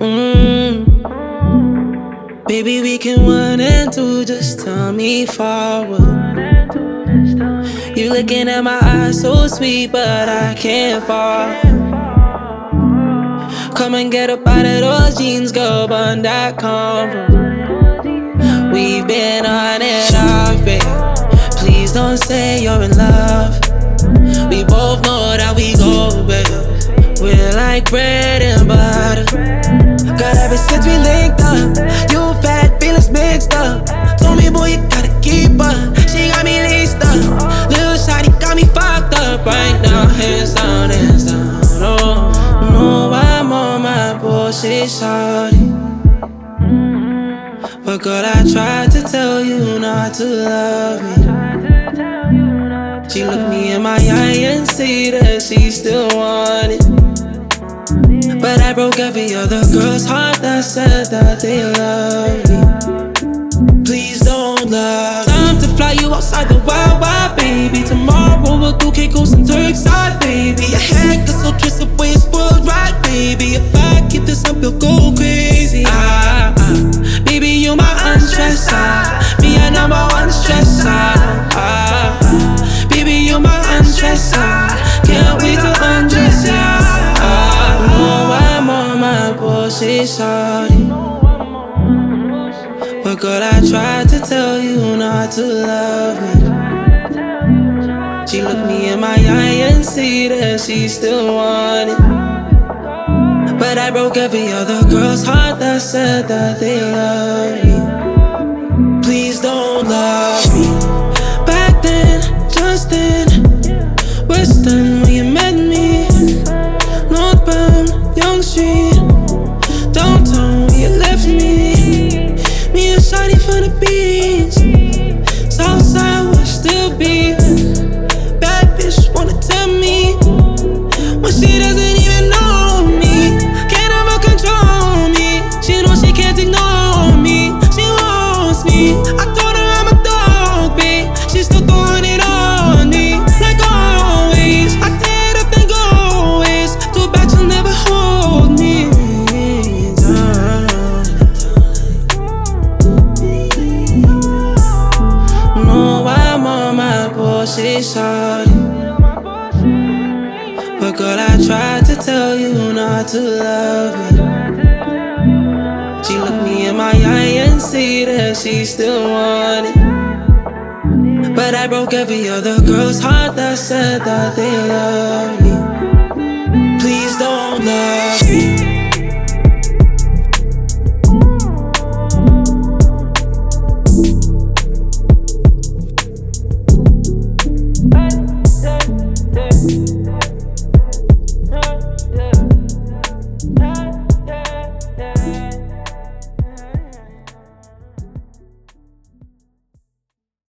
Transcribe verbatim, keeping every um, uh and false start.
Mm. Baby, we can one and two, just tell me forward. You looking at my eyes so sweet, but I can't fall. Come and get up out of those jeans, go burn that combo. We've been on and off, babe. Please don't say you're in love. We both know that we go, babe. We're like bread and butter. Girl, ever since we linked up, you fat, feelings mixed up. Told me, boy, you gotta keep up. She got me laced up. Lil' shawty got me fucked up right now. Hands down, hands down. Oh, no, I'm on my bullshit, shawty. But girl, I tried to tell you not to love me. She looked me in my eye and see that she still wanted. But I broke every other girl's heart that said that they love me. Please don't love me. Time to fly you outside the wild, wild, baby. Tomorrow we'll do Caicos and Turkside, baby. Your hair gets so twisted, way it's spoiled right, baby. If I keep this up, you'll go crazy. Ah, ah. Baby, you're my unstressed side. Me, a number one stress side. Ah, ah. Baby, you're my unstressed side. Can't wait to undress ya. Ah, no, I'm on my bullshit, shawty. But girl, I tried to tell you not to love me. She looked me in my eye and see that she still wanted. But I broke every other girl's heart that said that they love me. Please don't love me. Back then, just then, Western when you met me. Northbound, Young Street, downtown when you left me. Me and shawty for the beach. Southside will still be. Bad bitch wanna tell me when she doesn't even know me. Can't ever control me. She knows she can't ignore me. She wants me. I told her I'm a dog, babe. She's still throwing it on me. Like always, I tear it up then go ways. Too bad she'll never hold me down. No, I'm on my bullshit, shawty. But girl, I tried to tell you not to love me. She looked me in my eye and see that she still wanted. But I broke every other girl's heart that said that they love me. Please don't love me.